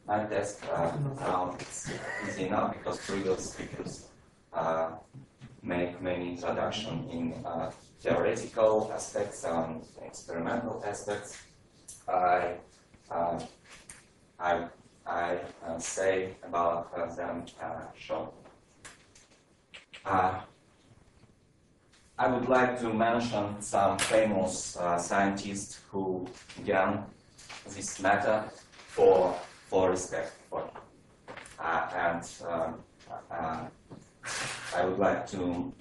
my desk around it's easy enough because previous speakers make many introduction in theoretical aspects and experimental aspects. I say about them shortly. I would like to mention some famous scientists who began this matter for respect for him. And I would like to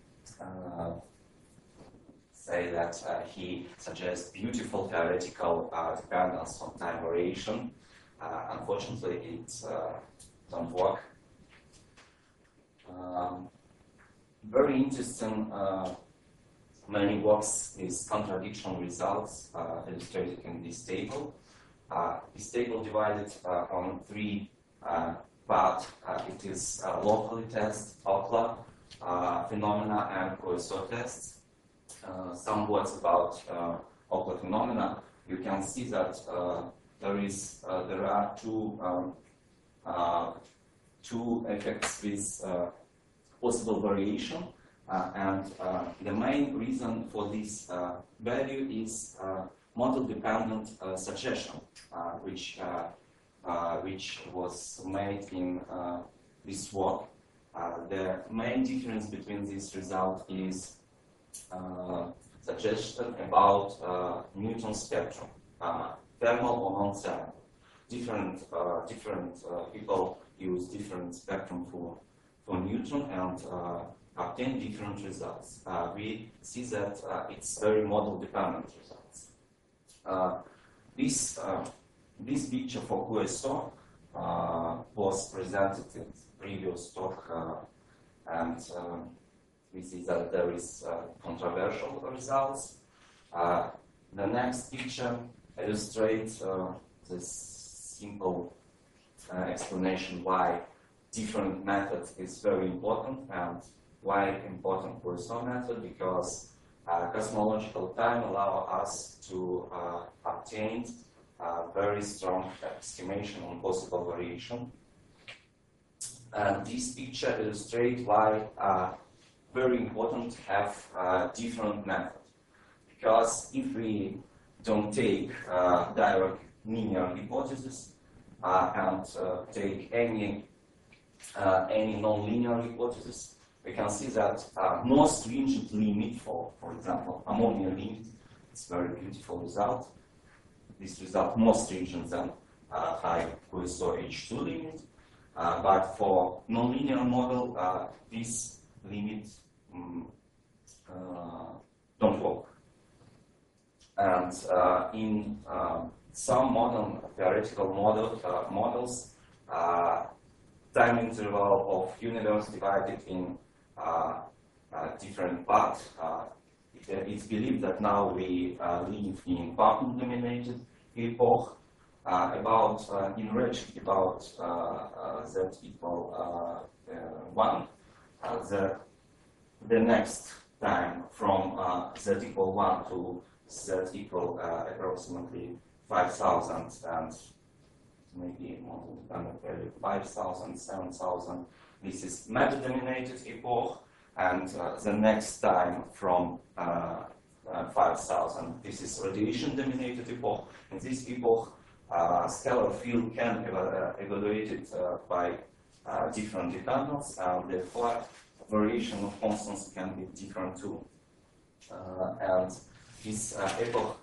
say that he suggests beautiful theoretical dependence on time variation. Unfortunately, it don't work. Very interesting many works with contradiction results illustrated in this table. This table divided on three parts. It is locally test, Okla phenomena, and QSO tests. Some words about Okla phenomena. You can see that there are two effects with possible variation, and the main reason for this value is model-dependent suggestion, which was made in this work. The main difference between this result is suggestion about Newton spectrum, thermal or non-thermal. Different people use different spectrum for Newton and obtain different results. We see that it's very model-dependent results. This picture for QSO was presented in previous talk, and we see that there is controversial results. The next picture illustrates this simple explanation why different methods is very important, and why important QSO method, because cosmological time allow us to obtain very strong estimation on possible variation. And this picture illustrates why very important to have different methods. Because if we don't take direct linear hypothesis and take any non-linear hypothesis, we can see that more stringent limit for example, ammonia limit, it's a very beautiful result. This result more stringent than high QSO H2 limit, but for non-linear model, this limit don't work. And in some modern theoretical models, time interval of universe divided in different parts. It's believed that now we live in quantum-dominated epoch. In redshift, about z equal 1. The next time from z equal 1 to z equal approximately 5,000 and maybe model-dependent value 5,000, 7,000. This is matter-dominated epoch, and the next time from 5,000, this is radiation-dominated epoch. In this epoch, scalar field can evaluate it by different dependence, and therefore variation of constants can be different too. And this epoch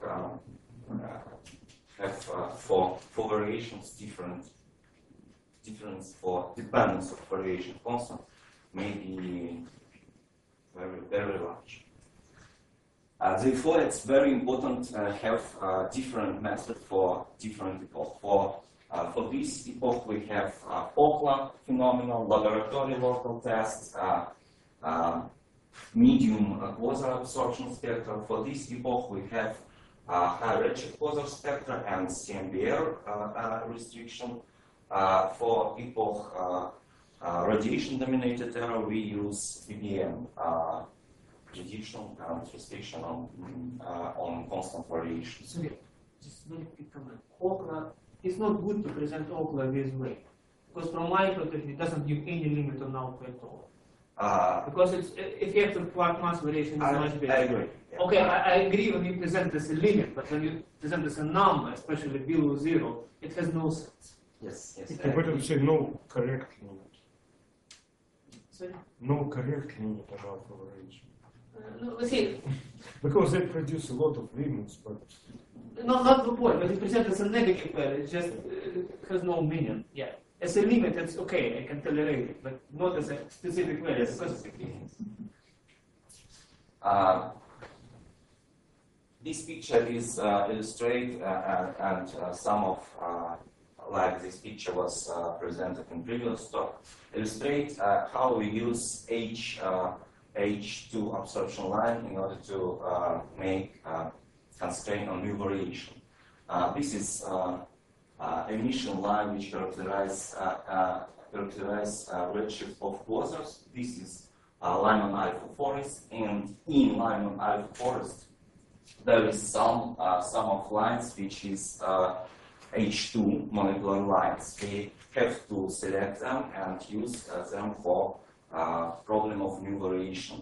have for variations difference for dependence of variation constant may be very, very large. Therefore, it's very important to have different methods for different epoch. For this epoch, we have Okla phenomenon, laboratory local tests, medium quasar absorption spectra. For this epoch, we have high redshift quasar spectra and CMBR restriction. For epoch radiation-dominated era, we use BBM prediction and restriction on constant variation. Sorry, just very quick comment. Okla it's not good to present outlier this way. Because from my perspective, it doesn't give any limit on outlier at all. Because it's effective quark mass variation is much better. I agree. Yeah. Okay, I agree when you present as a limit, but when you present as a number, especially below 0, it has no sense. Yes, yes. You better say no correct limit. Sorry? No correct limit of alpha variation. No, see, Because they produce a lot of limits, but no, not the point, but it presents as a negative value, it just has no meaning. Yeah. As a limit, it's okay, I can tolerate it, but not as a specific value. Yes, Because this picture is illustrate and some of like this picture was presented in previous talk, illustrate how we use H2 absorption line in order to make constraint on mu variation. This is emission line which characterize redshift of quasars. This is Lyman alpha forest, and in Lyman alpha forest there is some of lines which is H2 molecular lines. We have to select them and use them for problem of mu variation.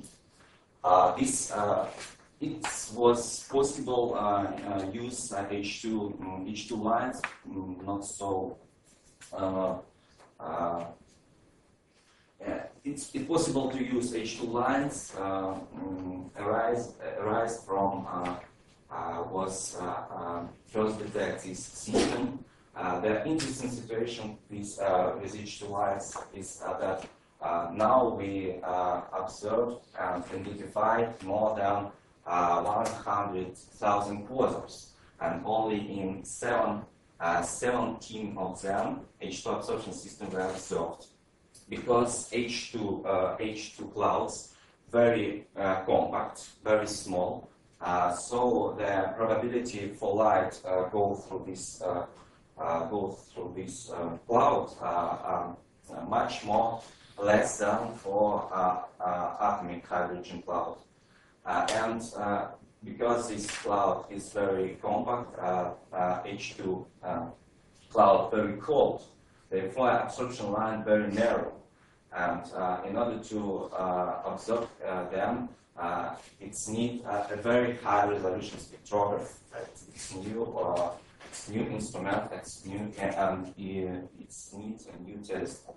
It was possible use H2 lines, not so. It's possible to use H2 lines arise from was first detected system. The interesting situation with H2 lines is that now we observed and identified more than 100,000 quasars, and only in 17 of them H2 absorption system were observed. Because H2 clouds very compact, very small, so the probability for light go through this cloud much more less than for atomic hydrogen cloud, and because this cloud is very compact, H2 cloud very cold. Therefore, absorption line very narrow, and in order to observe them, it's need a very high resolution spectrograph. It's new instrument. It's new, and it's needs a new telescope.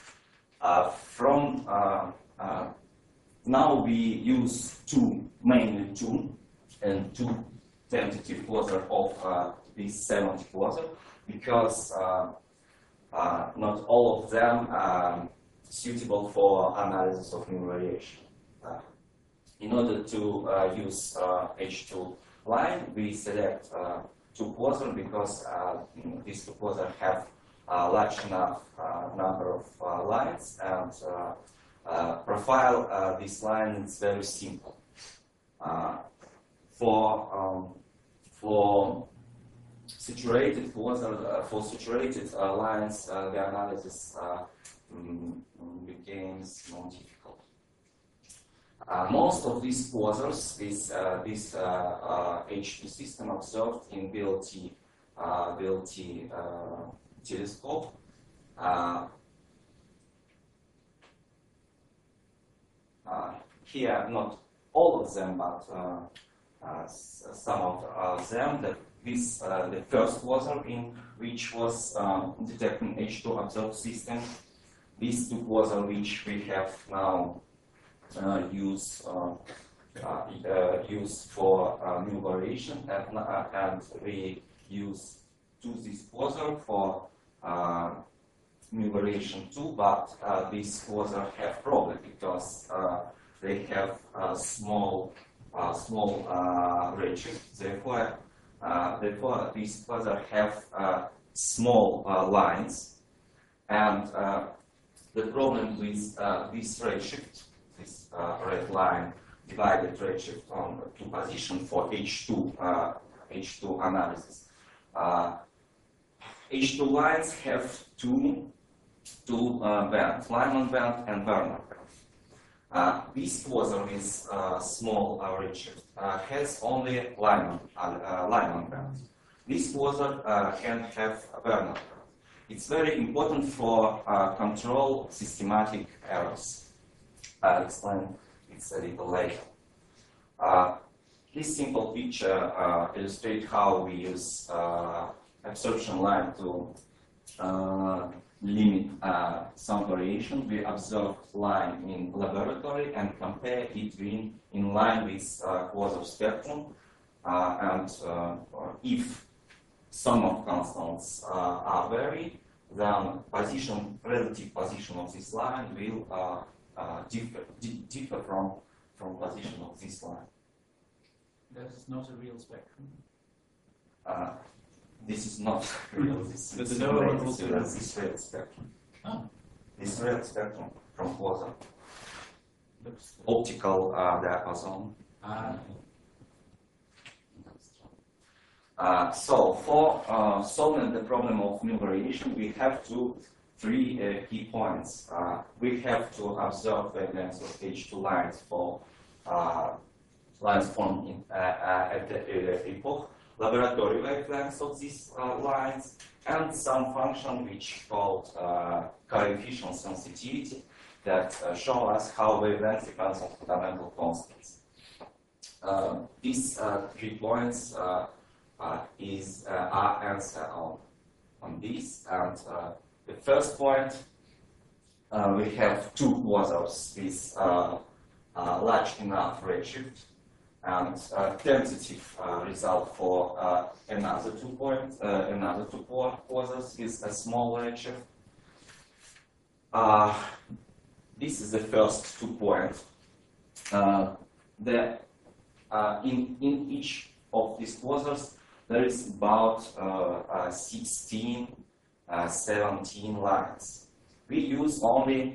From now we use mainly two tentative quasar of these 70 quasar, because not all of them are suitable for analysis of mu variation. In order to use H2 line, we select two quasar because these two quasar have large enough number of lines, and profile this line is very simple. For saturated quasar, for saturated lines, the analysis becomes more difficult. Most of these quasars, this H2 system observed in VLT telescope. Here, not all of them, but some of them. The first quasar in which was detecting H2 observed system. These two quasar which we have now use for mu variation, and we use this quasar for mu variation too, but these quasar have problem because they have small redshift. Therefore, these quasar have small lines, and the problem with this redshift, this red line divided redshift on two positions for H2 analysis. H2 lines have two bands, Lyman band and Werner band. This quasar with small redshift has only Lyman band. this quasar can have a Werner curve. It's very important for control systematic errors. I'll explain it a little later. This simple picture illustrates how we use absorption line to limit some variation. We observe line in laboratory and compare it in line with quasar spectrum. And if some of constants are varied, then relative position of this line will differ from position of this line. That is not a real spectrum. This is not real. This is real spectrum. Oh. This real spectrum from quasar. Optical diapason. So for solving the problem of new variation, we have three key points. We have to observe wavelengths of H2 lines for lines formed at the earlier epoch, laboratory wavelengths of these lines, and some function which called coefficient sensitivity that show us how wavelength depends on fundamental constants. These 3 points are answer on this, and the first point, we have 2 quasars with large enough redshift, and tentative result for another 2 quasars with a small redshift. This is the first 2 points. In each of these quasars, there is about 16, 17 lines. We use only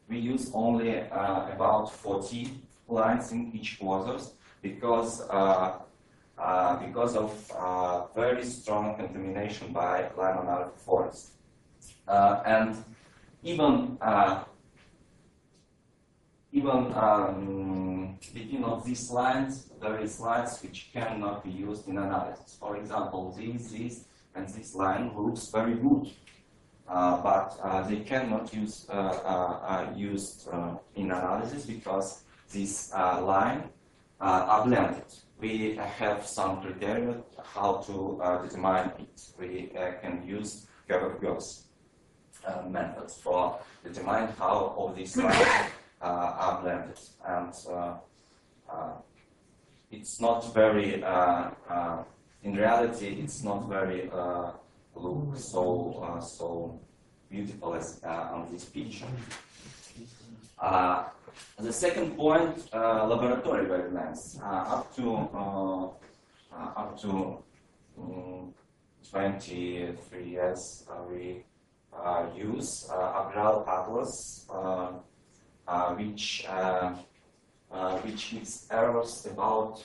about 14 lines in each quasars because of very strong contamination by Lyman alpha forest. And even between of these lines, there is lines which cannot be used in analysis. For example, this and this line looks very good, but they cannot use used in analysis because this line are blended. We have some criteria how to determine it. We can use Gauss methods for determine how all these lines are blended, and it's not very. In reality, it's not very look so beautiful as on this picture. The second point, laboratory wavelengths. Up to 23 years, we use Abral Atlas, which gives errors about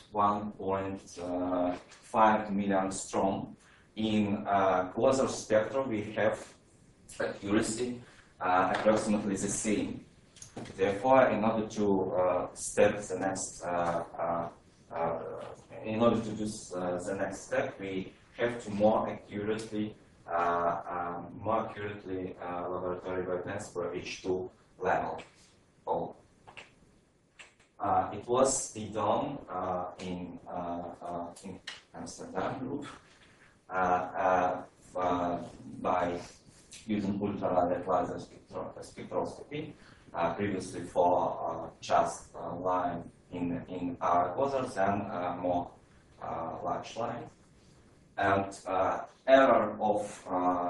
1.5 milliangstrom. In quasar spectrum, we have accuracy approximately the same. Therefore, in order to step the next, in order to do the next step, we have to more accurately laboratory wavelengths for H2 level. It was done in Amsterdam group by using ultraviolet laser spectroscopy. Previously for just line in our quasars and more large lines. And error of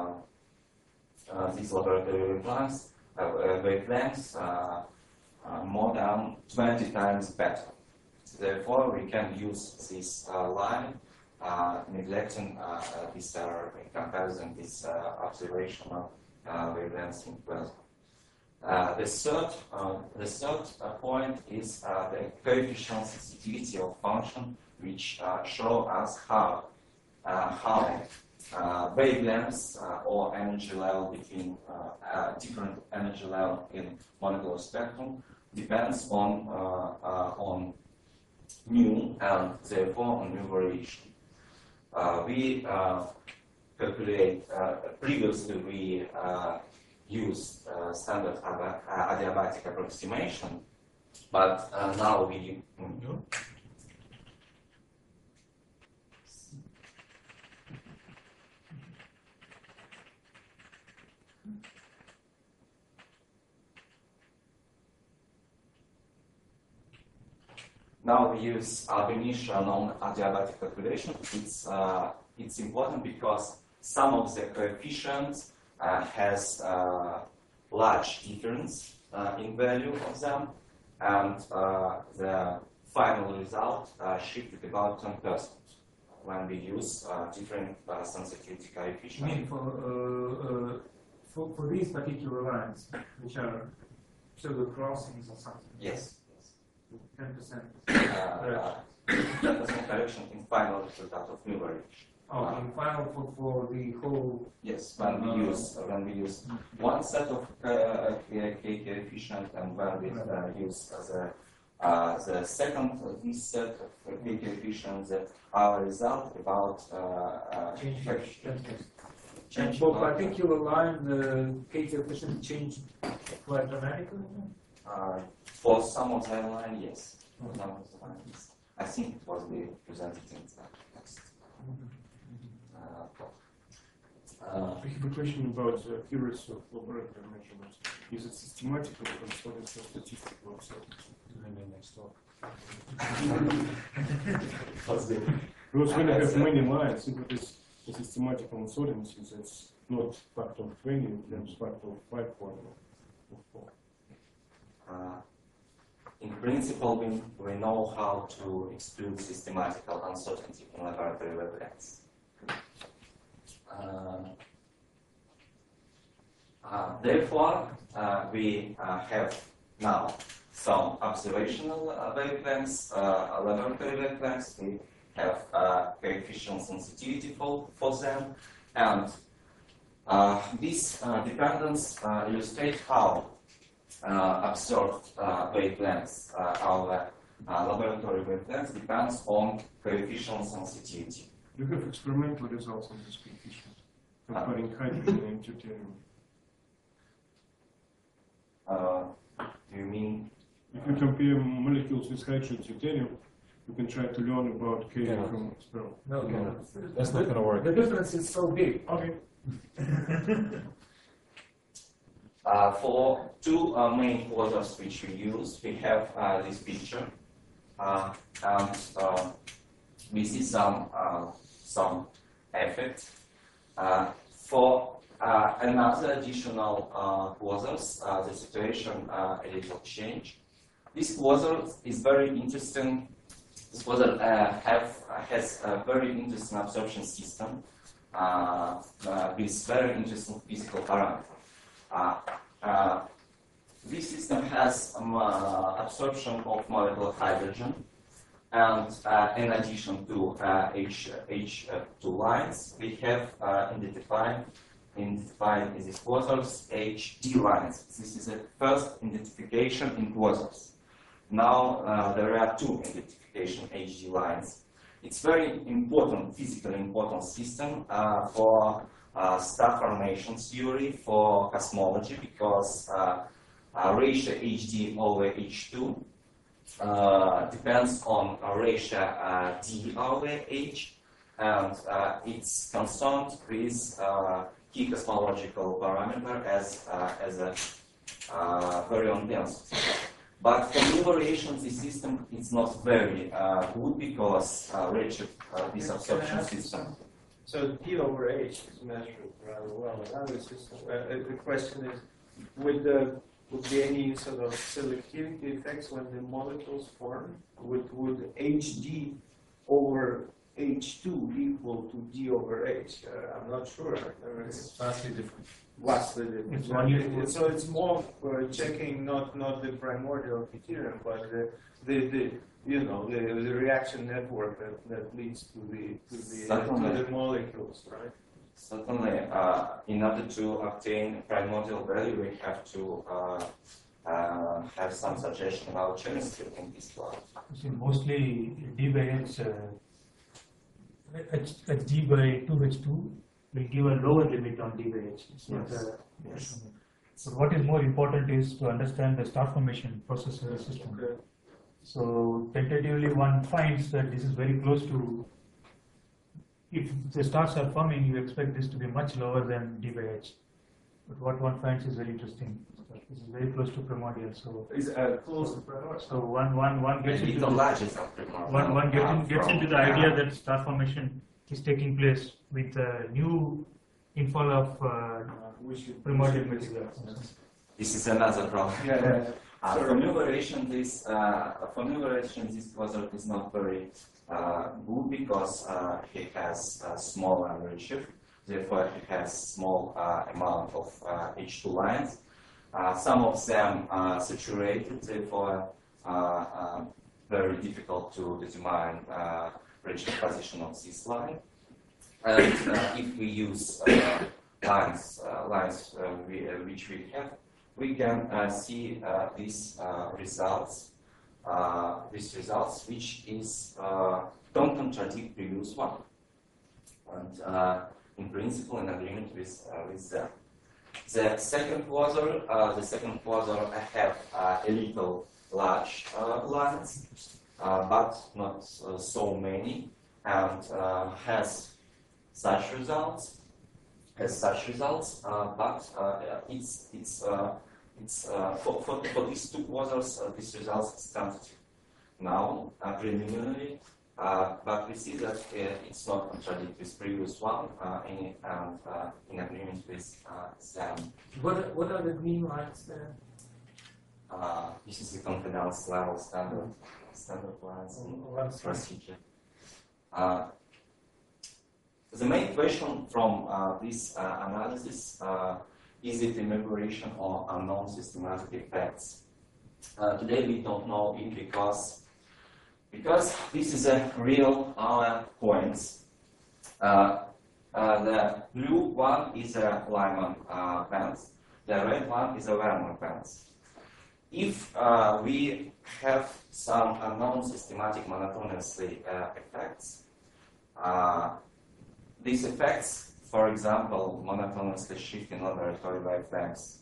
these laboratory wavelengths more than 20 times better. Therefore, we can use this line, neglecting this error in comparison with observational wavelengths in quasar. The third point is the coefficient sensitivity of function, which show us how wavelengths or energy level between different energy level in molecular spectrum depends on mu and therefore on mu variation. we calculate, previously we used standard adiabatic approximation, but now we Now we use Benetian non-adiabatic calculation. It's important because some of the coefficients has large difference in value of them, and the final result shifted about 10% when we use different sensitivity coefficients. You mean for these particular lines, which are pseudo crossings or something? Yes. 10%. 10% correction in final result of new variation. Oh, in final for the whole. Yes, when we use one set of coefficient, and when we use the second this set of coefficients, our result about change. For particular line, the coefficient changed quite dramatically. For some of the line, yes. For some of the lines, I think it was presented in the text. I have a question about the accuracy of laboratory measurements. Is it systematical or statistical? Because when I have many lines, if it is a systematical uncertainty, that's not factor of 20, it becomes factor of 5 or 4. In principle, we know how to exclude systematical uncertainty in laboratory wavelengths. Therefore, we have now some observational wavelengths, laboratory wavelengths. We have coefficient sensitivity for them, and this dependence illustrates how observed wavelengths, our laboratory wavelengths, depends on coefficient sensitivity. You have experimental results on this coefficient, comparing hydrogen and deuterium. Do you mean? If you compare molecules with hydrogen and deuterium, you can try to learn about K from experiment. No, that's not going to work. The difference is so big. Okay. For two main quasars which we use, we have this picture, and we see some effect. For another additional quasars, the situation a little change. This quasar is very interesting. This quasar has a very interesting absorption system with very interesting physical parameters. This system has absorption of molecular hydrogen, and in addition to H2 lines, we have identified in these quasars HD lines. This is the first identification in quasars. Now there are two identification HD lines. It's very important, physically important system for star formation theory, for cosmology, because ratio HD over H2 depends on ratio D over H, and it's concerned with key cosmological parameter as a baryon density. But for new variations, the system is not very good because ratio this absorption system. So D over H is measured rather well in other systems. The question is, would there be any sort of selectivity effects when the molecules form? Would HD over H2 equal to D over H? I'm not sure. It's vastly different. Vastly different. So it's more checking not the primordial deuterium, but the reaction network that leads to the molecules, right? Certainly, in order to obtain primordial value, we have to have some suggestion about chemistry in this class. Mostly D by X H d by 2h2 will give a lower limit on d by h. Yes. So what is more important is to understand the star formation process of the system. Okay. So tentatively one finds that this is very close to, if the stars are forming, you expect this to be much lower than d by h. But what one finds is very interesting. This is very close to primordial. So Is close to primordial. so one gets into one gets into the idea that star formation is taking place with a new infall of primordial material. This is another problem. For numeration, this quadrant is not very good because it has a small redshift. Therefore, it has small amount of H2 lines. Some of them are saturated, therefore very difficult to determine redshift position of this line. And if we use lines which we have, we can see these results, which is don't contradict previous one, and in principle in agreement with them. The second quasar, I have a little large lines, but not so many, and has such results. But for these two quasars, these results is tentative now, preliminary, but we see that it's not contradictory with previous one, and in agreement with them. What are the green lines there? This is the confidence level standard lines in procedure. The main question from this analysis is it enumeration or unknown systematic effects? Today we don't know it because this is a real points. The blue one is a Lyman bands. The red one is a Werner bands. If we have some unknown systematic monotonously effects, these effects, for example, monotonously shifting laboratory wavelengths,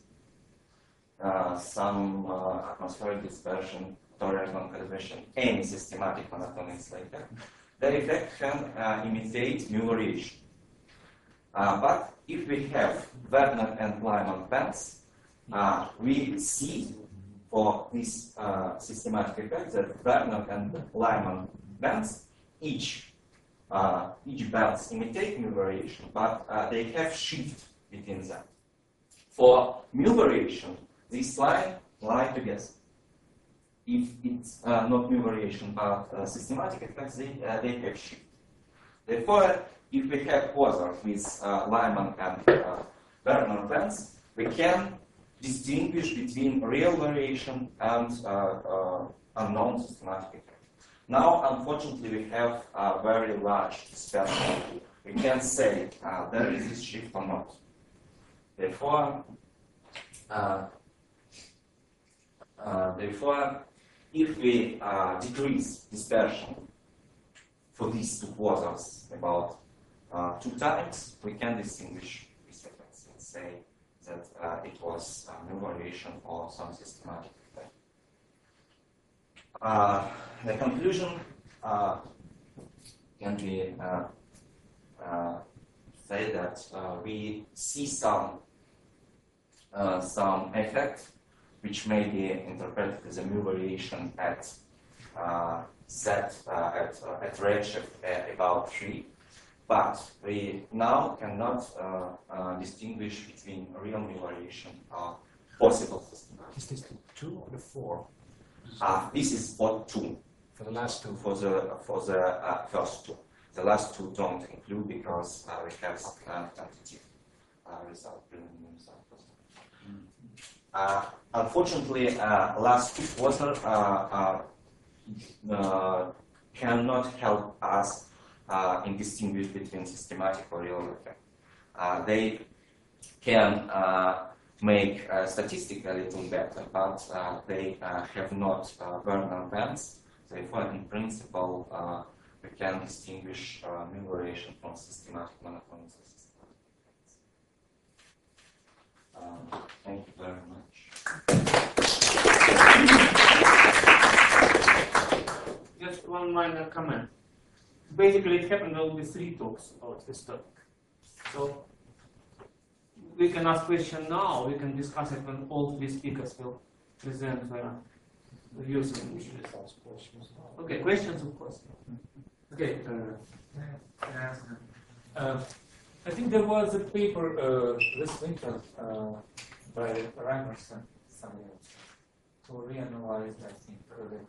some atmospheric dispersion, tolerant non-conservation, any systematic monotonous later, the effect can imitate mu variation. But if we have Werner and Lyman bands, we see for this systematic effect that Werner and Lyman bands each bands imitate mu variation, but they have shift between them. For mu variation, these lie together. If it's not mu variation but systematic effects, they have shift. Therefore, if we have quasars with Lyman and Werner bands, we can distinguish between real variation and unknown systematic effect. Now, unfortunately, we have a very large dispersion. We can say there is this shift or not. Therefore, if we decrease dispersion for these two quasars about 2 times, we can distinguish these effects and say that it was mu variation or some systematic effect. The conclusion can be say that we see some effect which may be interpreted as a mu variation at z at redshift about 3, but we now cannot distinguish between real mu variation or possible systematic. Is this the 2 or the 4? This is for 2. For the last 2? For the first 2. The last 2 don't include because we have tentative result, preliminary result. Unfortunately, last 2 quasars cannot help us in distinguish between systematic or real effect. They can make statistics a little better, but they have not Werner bands. Therefore, in principle, we can distinguish mean variation from systematic monoclonal system. Thank you very much. Just one minor comment. Basically, it happened only 3 talks about this topic. So we can ask question now. We can discuss it when all 3 speakers will present their views and wishes. Okay, questions, of course. Okay. I think there was a paper this winter by Reimers and somebody else to reanalyze, I think,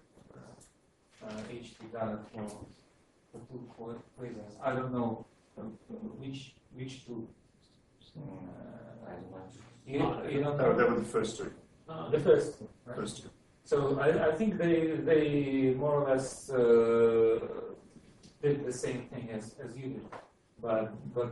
HT data for 2 quasars. I don't know which 2. You don't know? They were the first 2. The first 2. Right? First 2. So I think they more or less did the same thing as you did, but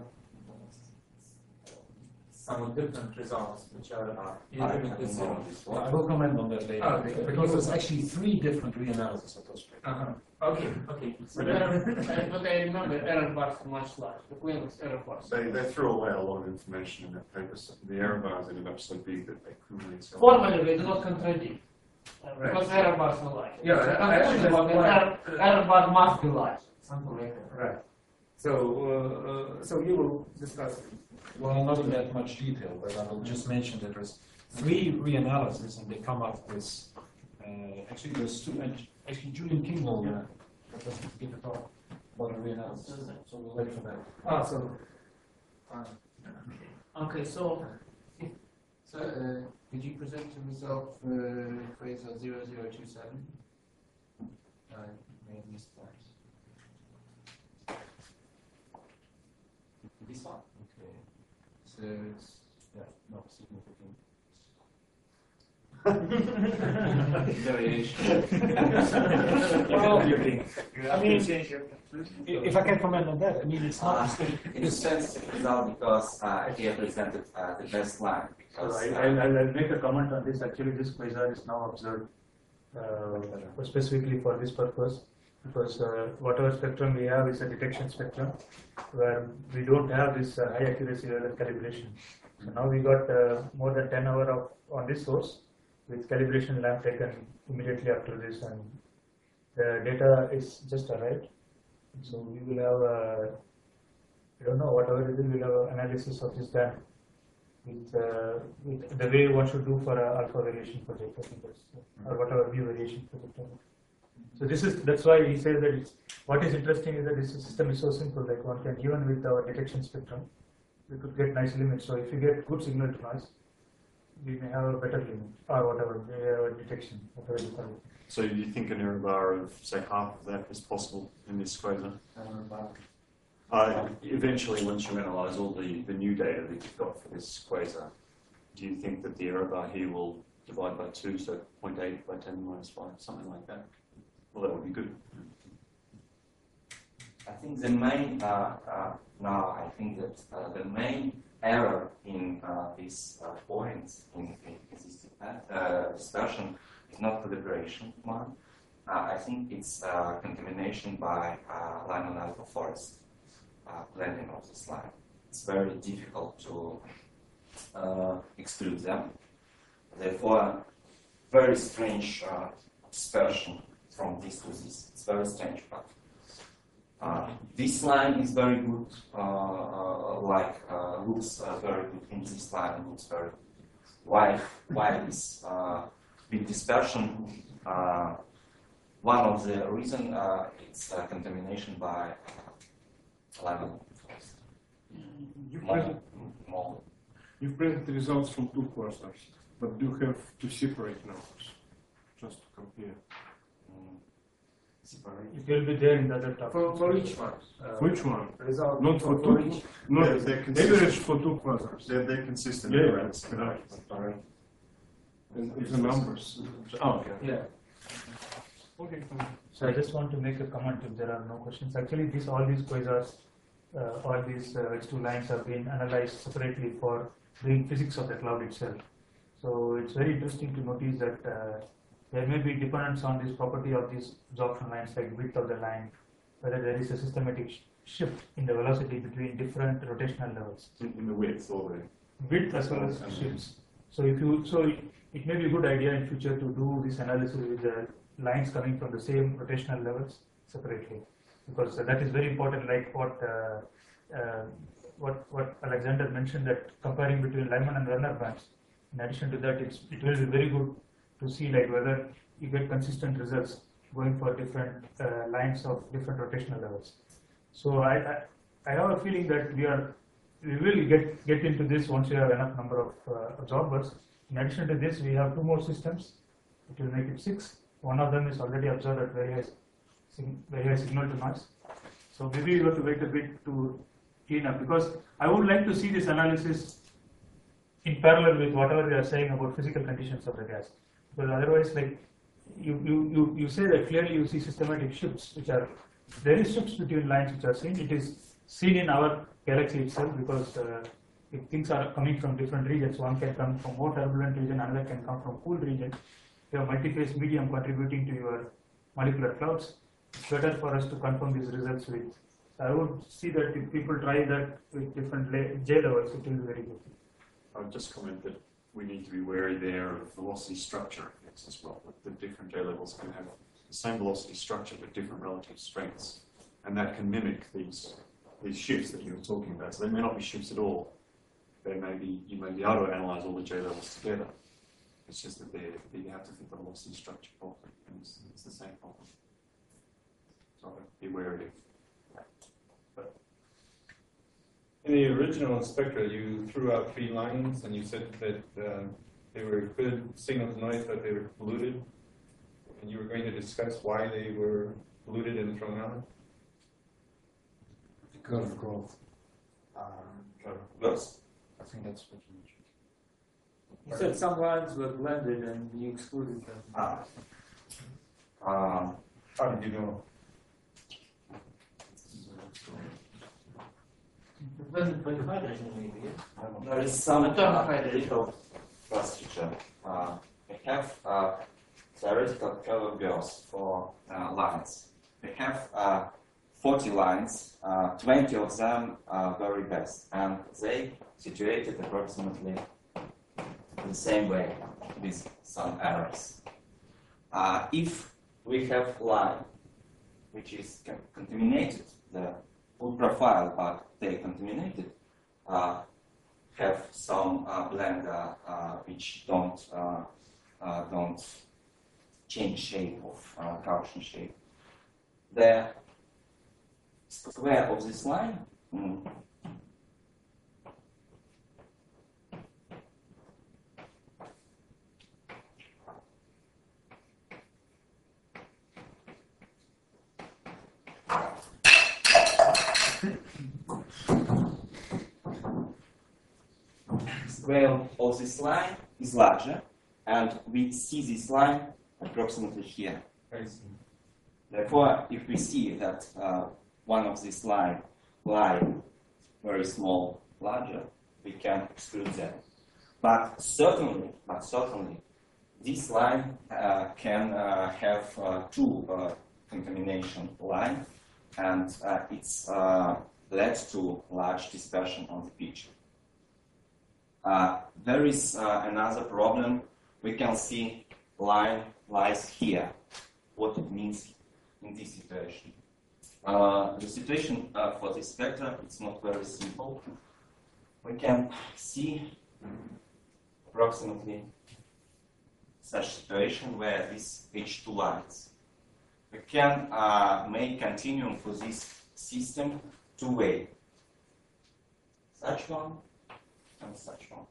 somewhat different results, which are I will comment on that later. Okay. Because there's actually 3 different reanalyses of those papers. Okay. But I remember error bars are much larger. The claim was error bars. They threw away a lot of information in that paper. So the error bars ended up so big that they couldn't really sell. Formally, they do not contradict. Because error bars are large. Yeah, Error bar must be large. Something like that. Right. So you will discuss it. Well, not in that much detail, but I will just mention that there's 3 reanalyses, and they come up with actually there's 2. And actually, Julian King will give a talk about a reanalysis, so we'll wait for that. Okay, so Did you present the result for Quasar 0027? I may have missed that. This one. Okay. So it's not significant. Variation. Well, I mean, if I can comment on that, I mean, it's not. It's sensitive result because he presented the best line. Because, I'll make a comment on this. Actually, this quasar is now observed specifically for this purpose, because whatever spectrum we have is a detection spectrum where we don't have this high accuracy level calibration. So now we got more than 10 hours on this source with calibration lab taken immediately after this, and the data is just arrived. So we will have I don't know, whatever it is, we'll have analysis of this done with the way one should do for a alpha variation project, I think that's, or whatever mu variation project. So that's why he says that what is interesting is that this system is so simple, like one can, even with our detection spectrum, we could get nice limits. So if you get good signal to noise, we may have a better limit, or whatever, we have a detection, whatever you call it. So you think an error bar of, say, half of that is possible in this quasar? Eventually, once you analyse all the new data that you've got for this quasar, do you think that the error bar here will divide by 2, so 0.8 by 10 minus 5, something like that? Well, that would be good. I think the main I think that the main error in these points in this discussion is not calibration one. I think it's contamination by Lyman alpha forest blending of this line. It's very difficult to exclude them. Therefore, very strange dispersion from this to this. It's very strange, but this line is very good, looks very good in this line, looks very good. Why this big dispersion? One of the reasons it's contamination by Lyman forest. You've presented the results from 2 quasars, but do you have to separate numbers just to compare? It will be there in the other topic. For each one. Which one? Result Not for for 2. each. Not They're consistent. average for 2 quasars. They're consistent. Yeah, around right. And the numbers. Oh, okay. Yeah. Okay. So I just want to make a comment if there are no questions. Actually, all these quasars, all these H2 lines have been analyzed separately for doing physics of the cloud itself. So it's very interesting to notice that there may be dependence on this property of these absorption lines, like width of the line, whether there is a systematic shift in the velocity between different rotational levels. In the width or the Width as well as shifts. So it may be a good idea in future to do this analysis with the lines coming from the same rotational levels separately, because that is very important. Like what Alexander mentioned, that comparing between Lyman and Werner bands. In addition to that, it will be very good to see like whether you get consistent results going for different lines of different rotational levels. So I have a feeling that we will get into this once we have enough number of absorbers. In addition to this, we have two more systems. It will make it 6. One of them is already observed at very high signal to noise. So maybe we have to wait a bit to clean up, because I would like to see this analysis in parallel with whatever we are saying about physical conditions of the gas. Because otherwise, like you say that clearly you see systematic shifts, there is shifts between lines which are seen. It is seen in our galaxy itself, because if things are coming from different regions, one can come from more turbulent region, another can come from cool region. You have multi-phase medium contributing to your molecular clouds. It's better for us to confirm these results with. I would see that if people try that with different J levels, it will be very good. I would just comment that we need to be wary there of velocity structure effects as well. The different J levels can have the same velocity structure but different relative strengths, and that can mimic these shifts that you were talking about. So they may not be shifts at all. You may be able to analyze all the J levels together. It's just that you have to think the velocity structure properly, and it's the same problem. So be wary of that. But in the original spectra, you threw out 3 lines, and you said that they were good signal to noise, but they were polluted. And you were going to discuss why they were polluted and thrown out. Because of growth. Yes. I think that's what you mentioned. You said some lines were blended and you excluded them. How did you know? There is some little procedure. We have theoretical curves for lines. We have 40 lines, 20 of them are very best, and they situated approximately the same way with some errors. If we have line which is contaminated, the full profile but they contaminated, have some blender which don't change shape of Gaussian shape. The square of this line square of this line is larger, and we see this line approximately here. Therefore, if we see that one of these line very small, larger, we can exclude them. But certainly, this line can have 2 contamination line, and it's led to large dispersion on the picture. There is another problem. We can see line lies here. What it means in this situation. The situation for this spectra, it's not very simple. We can see approximately such situation where these H2 lines. We can make continuum for this system 2-way. Such one and such one.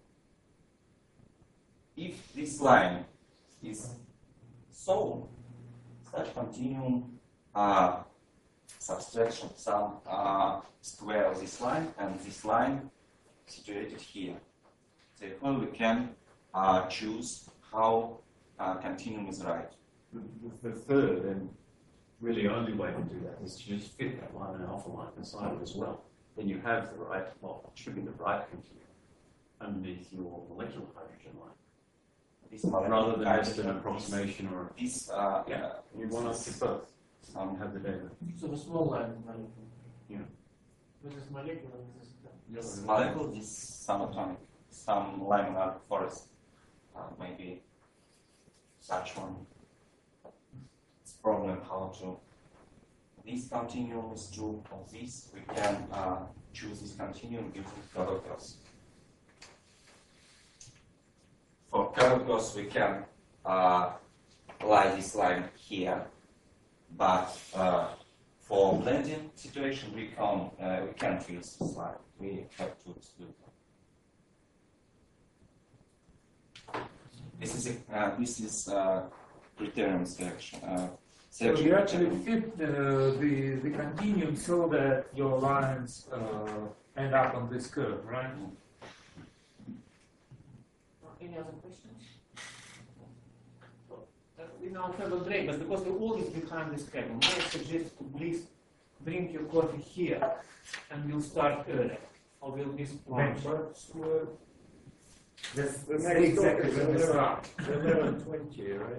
If this line is so, such continuum subtraction some square of this line and this line situated here. Therefore, we can choose how continuum is right. The third and really only way to do that is to just fit that line and alpha line inside it as well. Then you have the right, well, it should be the right continuum underneath your molecular hydrogen line. Rather than just an approximation or this, you want to fit both. some have the data. So the small line is molecular. Yeah. This is molecular, this is This molecule is subatomic, some laminar forest, maybe such one. It's problem how to. This continuum is true of this. We can choose this continuum using calculus. For calculus, we can lie this line here, but for blending situation, we can't use this line. We have to exclude them. This is criterion selection. So you actually fit the continuum so that your lines end up on this curve, right? Any other questions? We now have a break, but because we're always behind the schedule, I suggest to please bring your coffee here and we'll start early. Or we'll miss lunch. The That's next exactly topic when we is start. 11:20, right?